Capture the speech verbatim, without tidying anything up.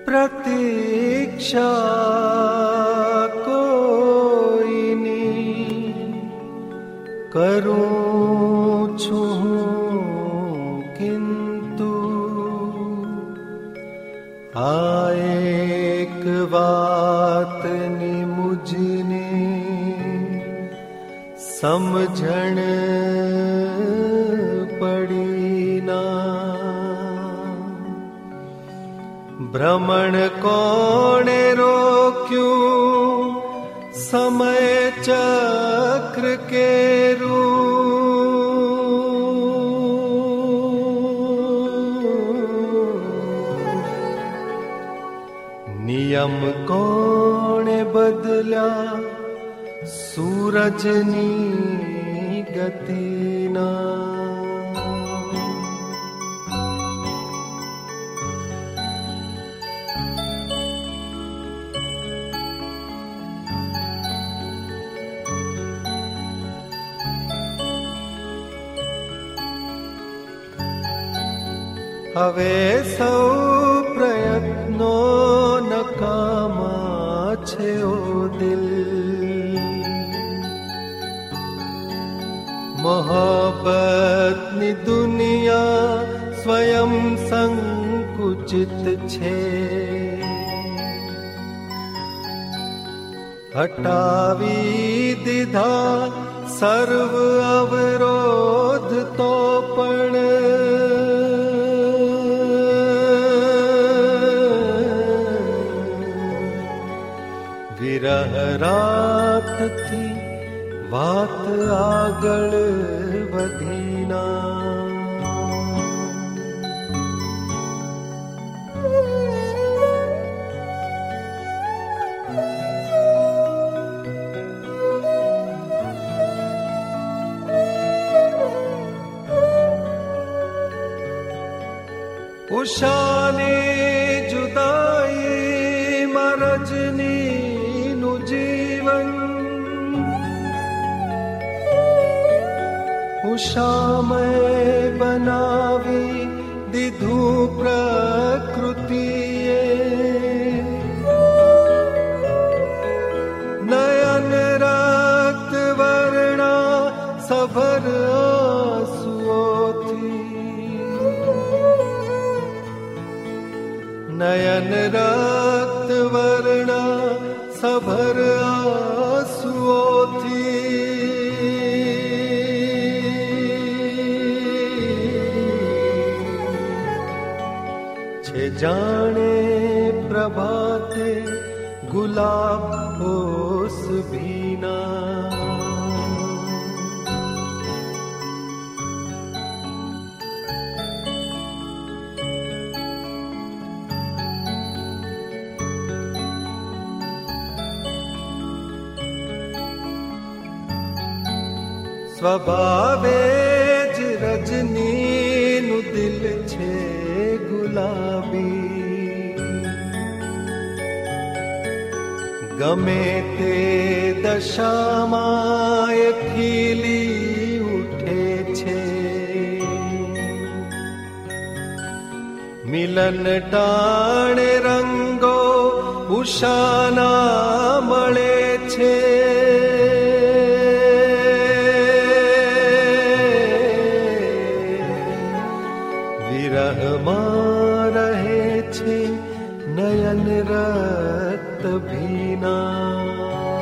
प्रतीक्षा कोई नी करूं छूं किंतु आएक बात नी मुझने समझण पड़ी ना। भ्रमण कोणे रोक्यूं समय चक्र केरू। नियम कोणे बदल्या सूरजनी गति ना। हवे सौ प्रयत्नो नकामा छे ओ दिल। मोहब्बत नी दुनिया स्वयं संकुचित छे। हटावी दीधा सर्व अवरोध तो पण विरह रात थी बात आगळ वधीना। उषाने जुदाई मरजनी नु जीवन। उषा में बनावी दिधु प्रकृतिए। नयन रक्त वर्णा सभर आंसुओं थी। नयन रक्त वर्णा सभर आंसुओं थी। छे जाने प्रभाते गुलाब होस भीना। स्वभावे ज रजनी नु दिल छे गुलाबी। गमे ते दशामाय खिली उठे छे। मिलन टाणे रंगो उषाना मळे छे। विरह मां रहे छे नयन रक्त भीना।